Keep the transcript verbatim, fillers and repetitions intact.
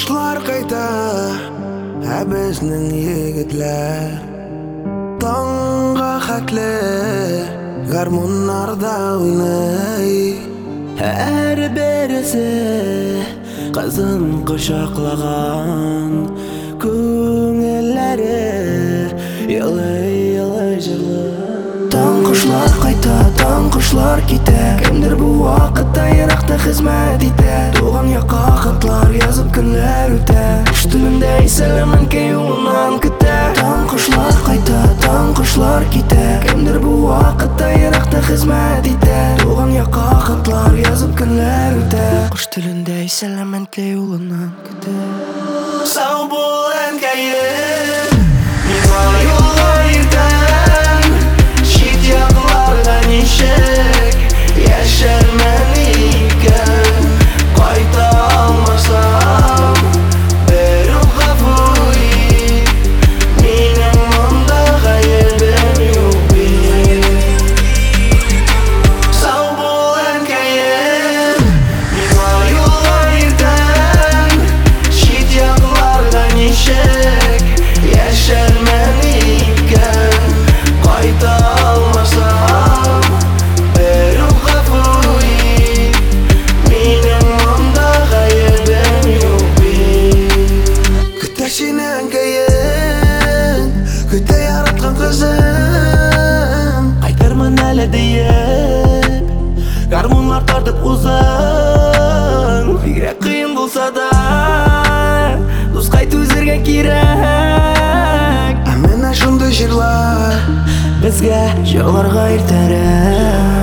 Кошлар кайта, ә безнең егетләр таңга хәтле гармоннарда уйный. Һәр берсе кызын кочаклаган, күңелләре елый-елый җырлый. Таң кошлар кайта, таң кошлар китә, кемдер бу вакытта еракта хезмәт итә. Туган якка хатлар язып көннәр үтә, кош телендә сәламен юлыннан көтә. Таң кошлар кайта, таң кошлар китә, кемдер бу вакытта еракта хезмәт итә. Туган якка хатлар язып көннәр үтә, кош телендә сәламен юлыннан көтә. Сау бул әнкәем, миңа юлга иртән, чит якларда ничек яшәрмен икән. Кайта алмасам, бер үк гафу ит, минем монда гаебем юк бит. Сау бул әнкәем, миңа юлга иртән, чит якларда ничек яшәрмен икән. Кайта алмасам, бер үк гафу ит, минем монда гаебем юк бит. Көтә сине әнкәем, көтә яраткан кызым. Кайтырмын әле диеп, гармонлар тартып узың. Бигрәк кыен булса да, дускай түзәргә кирәк. Ә менә шундый җырлар Безгә җырларга иртәрәк.